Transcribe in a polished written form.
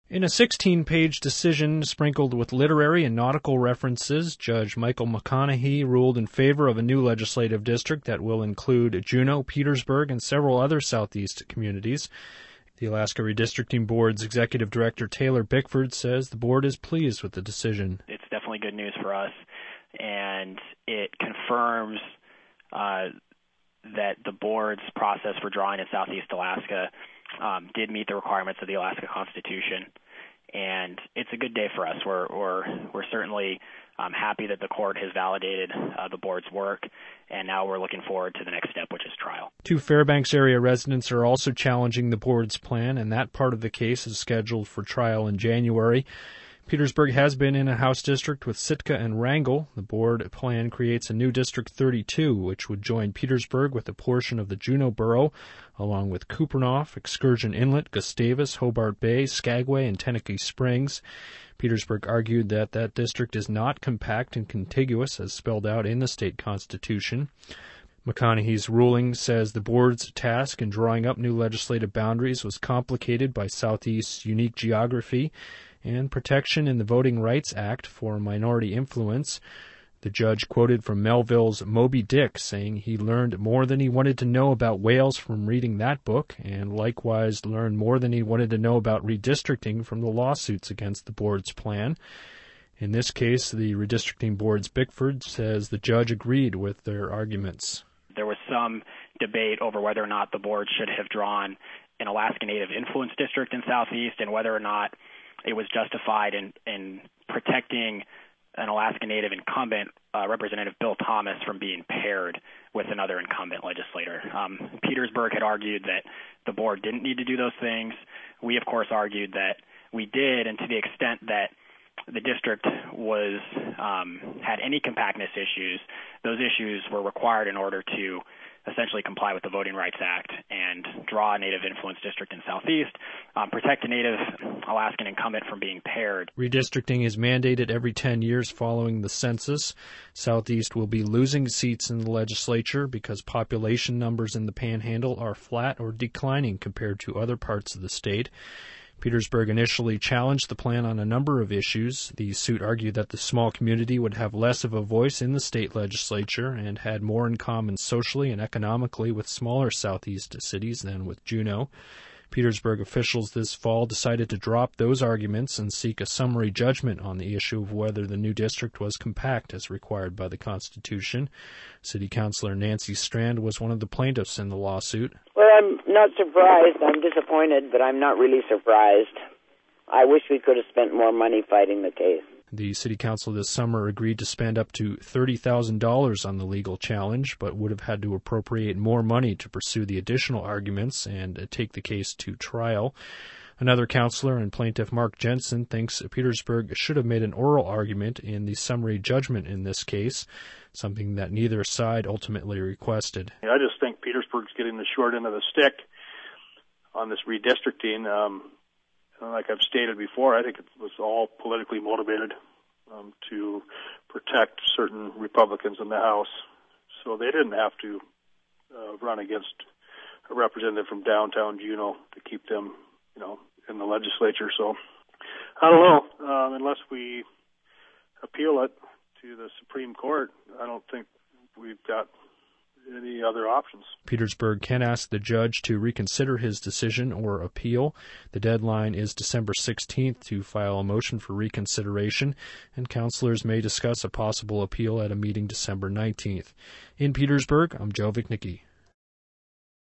In a 16-page decision sprinkled with literary and nautical references, Judge Michael McConaughey ruled in favor of a new legislative district that will include Juneau, Petersburg, and several other southeast communities. The Alaska Redistricting Board's Executive Director Taylor Bickford says the board is pleased with the decision. It's definitely good news for us, and it confirms that the board's process for drawing in southeast Alaska did meet the requirements of the Alaska Constitution, and it's a good day for us. We're certainly happy that the court has validated the board's work, and now we're looking forward to the next step, which is trial. 2 Fairbanks area residents are also challenging the board's plan, and that part of the case is scheduled for trial in January. Petersburg has been in a House district with Sitka and Wrangell. The board plan creates a new District 32, which would join Petersburg with a portion of the Juneau Borough, along with Kupreanof, Excursion Inlet, Gustavus, Hobart Bay, Skagway, and Tenakee Springs. Petersburg argued that that district is not compact and contiguous as spelled out in the state constitution. McConaughey's ruling says the board's task in drawing up new legislative boundaries was complicated by Southeast's unique geography and protection in the Voting Rights Act for minority influence. The judge quoted from Melville's Moby Dick, saying he learned more than he wanted to know about whales from reading that book, and likewise learned more than he wanted to know about redistricting from the lawsuits against the board's plan. In this case, the Redistricting Board's Bickford says the judge agreed with their arguments. There was some debate over whether or not the board should have drawn an Alaska Native Influence District in Southeast and whether or not it was justified in protecting an Alaska Native incumbent, Representative Bill Thomas, from being paired with another incumbent legislator. Petersburg had argued that the board didn't need to do those things. We, of course, argued that we did, and to the extent that the district was had any compactness issues, those issues were required in order to essentially comply with the Voting Rights Act and draw a Native Influence District in Southeast, protect a Native Alaskan incumbent from being paired. Redistricting is mandated every 10 years following the census. Southeast will be losing seats in the legislature because population numbers in the Panhandle are flat or declining compared to other parts of the state. Petersburg initially challenged the plan on a number of issues. The suit argued that the small community would have less of a voice in the state legislature and had more in common socially and economically with smaller southeast cities than with Juneau. Petersburg officials this fall decided to drop those arguments and seek a summary judgment on the issue of whether the new district was compact as required by the Constitution. City Councilor Nancy Strand was one of the plaintiffs in the lawsuit. Well, I'm not surprised. I'm disappointed, but I'm not really surprised. I wish we could have spent more money fighting the case. The City Council this summer agreed to spend up to $30,000 on the legal challenge, but would have had to appropriate more money to pursue the additional arguments and take the case to trial. Another councilor and plaintiff, Mark Jensen, thinks Petersburg should have made an oral argument in the summary judgment in this case, something that neither side ultimately requested. I just think Petersburg's getting the short end of the stick on this redistricting. Like I've stated before, I think it was all politically motivated to protect certain Republicans in the House. So they didn't have to run against a representative from downtown Juneau to keep them, in the legislature. So I don't know. Unless we appeal it to the Supreme Court, I don't think we've got any other options. Petersburg can ask the judge to reconsider his decision or appeal. The deadline is December 16th to file a motion for reconsideration, and councilors may discuss a possible appeal at a meeting December 19th. In Petersburg, I'm Joe Vichnicki.